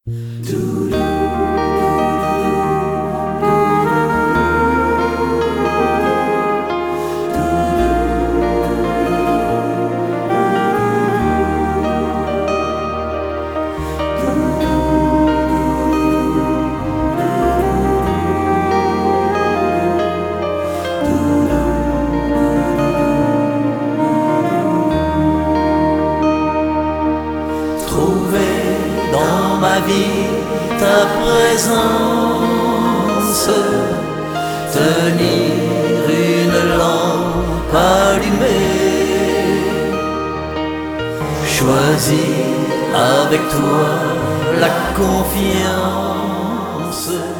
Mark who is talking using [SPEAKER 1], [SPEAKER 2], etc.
[SPEAKER 1] Trouver dans ma vie ta présence, tenir une lampe allumée, choisir avec toi la confiance.